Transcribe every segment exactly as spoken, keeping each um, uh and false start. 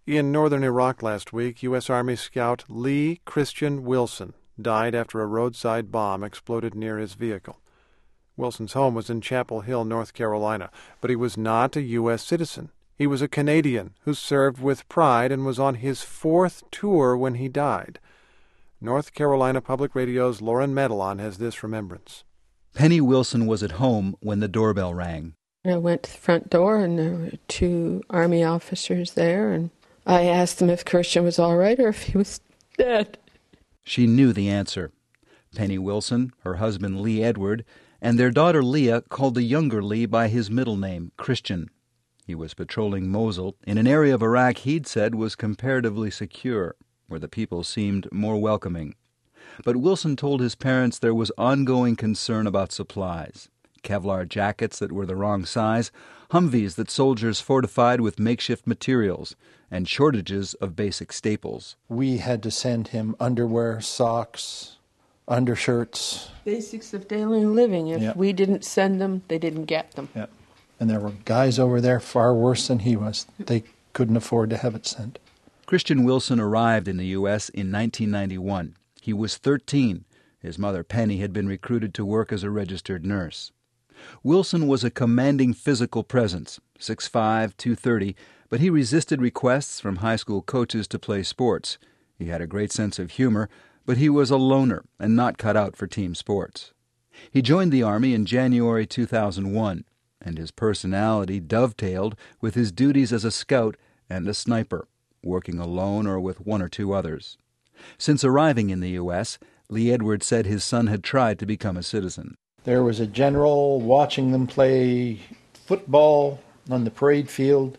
In northern Iraq last week, U S. Army scout Lee Christian Wilson died after a roadside bomb exploded near his vehicle. Wilson's home was in Chapel Hill, North Carolina, but he was not a U S citizen. He was a Canadian who served with pride and was on his fourth tour when he died. North Carolina Public Radio's Lauren Medalon has this remembrance. Penny Wilson was at home when the doorbell rang. I went to the front door, and there were two Army officers there, and I asked them if Christian was all right or if he was dead. She knew the answer. Penny Wilson, her husband Lee Edward, and their daughter Leah called the younger Lee by his middle name, Christian. He was patrolling Mosul in an area of Iraq he'd said was comparatively secure, where the people seemed more welcoming. But Wilson told his parents there was ongoing concern about supplies. Kevlar jackets that were the wrong size, Humvees that soldiers fortified with makeshift materials, and shortages of basic staples. We had to send him underwear, socks, undershirts. Basics of daily living. If Yep. we didn't send them, they didn't get them. Yep. And there were guys over there far worse than he was. They couldn't afford to have it sent. Christian Wilson arrived in the U S in nineteen ninety-one. He was thirteen. His mother, Penny, had been recruited to work as a registered nurse. Wilson was a commanding physical presence, six foot five, two thirty, but he resisted requests from high school coaches to play sports. He had a great sense of humor, but he was a loner and not cut out for team sports. He joined the Army in January two thousand one, and his personality dovetailed with his duties as a scout and a sniper, working alone or with one or two others. Since arriving in the U S, Lee Edwards said his son had tried to become a citizen. There was a general watching them play football on the parade field,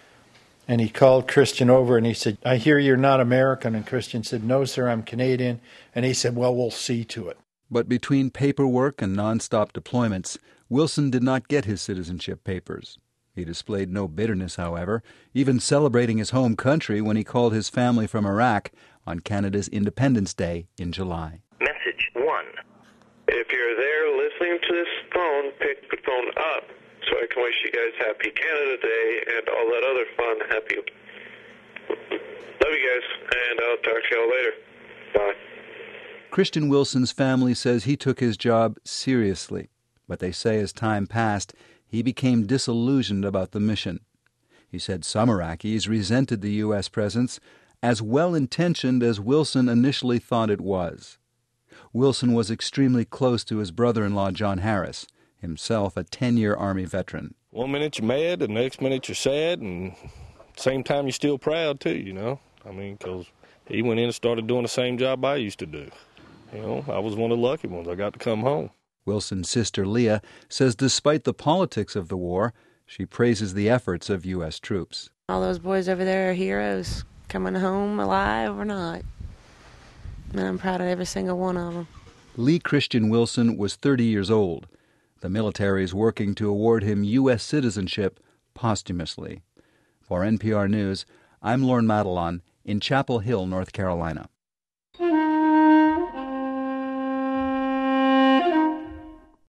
and he called Christian over and he said, "I hear you're not American." And Christian said, "No, sir, I'm Canadian." And he said, "Well, we'll see to it." But between paperwork and nonstop deployments, Wilson did not get his citizenship papers. He displayed no bitterness, however, even celebrating his home country when he called his family from Iraq on Canada's Independence Day in July. Message one. If you're there listening to this phone, pick the phone up so I can wish you guys Happy Canada Day and all that other fun. Happy. Love you guys, and I'll talk to y'all later. Bye. Christian Wilson's family says he took his job seriously, but they say as time passed, he became disillusioned about the mission. He said some Iraqis resented the U S presence as well-intentioned as Wilson initially thought it was. Wilson was extremely close to his brother-in-law, John Harris, himself a ten-year Army veteran. One minute you're mad, the next minute you're sad, and same time you're still proud, too, you know. I mean, because he went in and started doing the same job I used to do. You know, I was one of the lucky ones. I got to come home. Wilson's sister, Leah, says despite the politics of the war, she praises the efforts of U S troops. All those boys over there are heroes, coming home alive or not. And I'm proud of every single one of them. Lee Christian Wilson was thirty years old. The military is working to award him U S citizenship posthumously. For N P R News, I'm Lauren Madelon in Chapel Hill, North Carolina.